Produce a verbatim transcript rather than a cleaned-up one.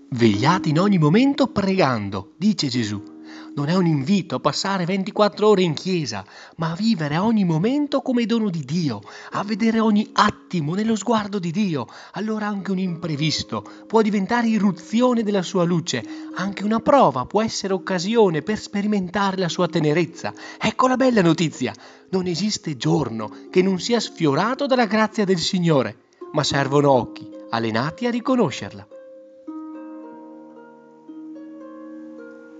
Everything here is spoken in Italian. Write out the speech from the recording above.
Vegliate in ogni momento pregando, dice Gesù. Non è un invito a passare ventiquattro ore in chiesa, ma a vivere ogni momento come dono di Dio, a vedere ogni attimo nello sguardo di Dio. Allora anche un imprevisto può diventare irruzione della sua luce, anche una prova può essere occasione per sperimentare la sua tenerezza. Ecco la bella notizia: non esiste giorno che non sia sfiorato dalla grazia del Signore, ma servono occhi allenati a riconoscerla.